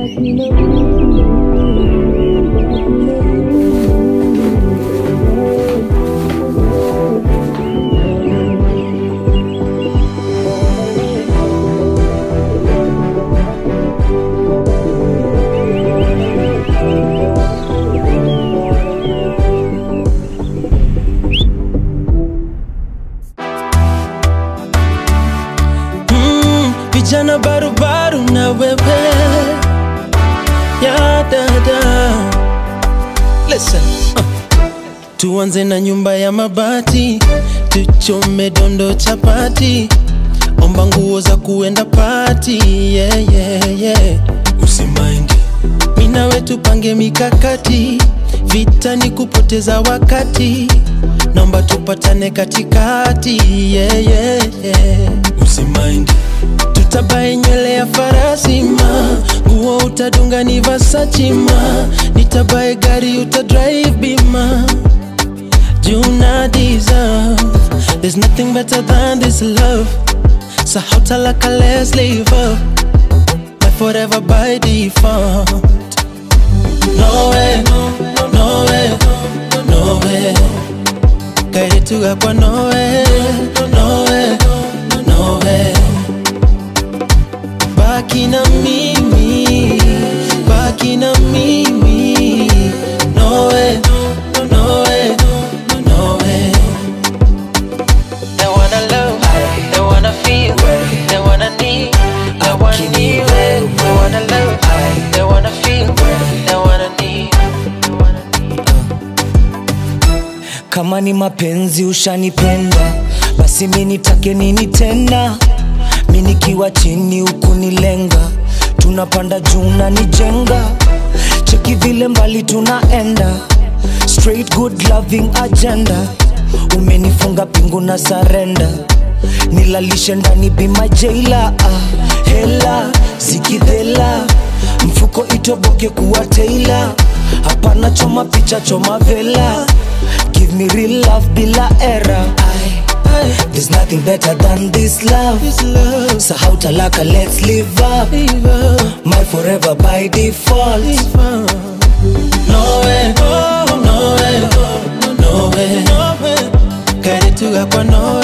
Vijana barubaru na wewe ya dada. Listen, tuanze na nyumba ya mabati, tuchome dondo chapati, omba nguo za kuenda party, yeah, yeah, yeah. Usimaindi mina wetu pange mikakati, vita ni kupoteza wakati, naomba tupatane katikati, yeah, yeah, yeah. Usimaindi tutabae nywele ya farasi ma, nguo utadunga ni Versace ma, nitabae gari utadrive bima, Juna deserve. There's nothing better than this love, so how talaka let's live up, my forever by default. No way, no way, no way, kaide tuga kwa no way, no way, no way. Baki na mimi, baki na mimi. No way, no way, no way. They wanna love, they wanna feel, they wanna need, they wanna need. They wanna love, they wanna feel, they wanna need. Kama ni mapenzi ushanipenda, basi mimi nitake nini tena? Mimi nikiwa chini ukunilenga, tunapanda juu na nijenga. Cheki vile mbali tunaenda, straight good loving agenda. Umenifunga pingu na surrender, nilalishe ndani be my jailer. Hela zikidhela, mfuko itoboke kuwa tailor. Hapana choma picha choma vela, give me real love bila error. There's nothing better than this love, so how talaka let's live up, my forever by default. No way, no way, no way, kaide tuga kwa no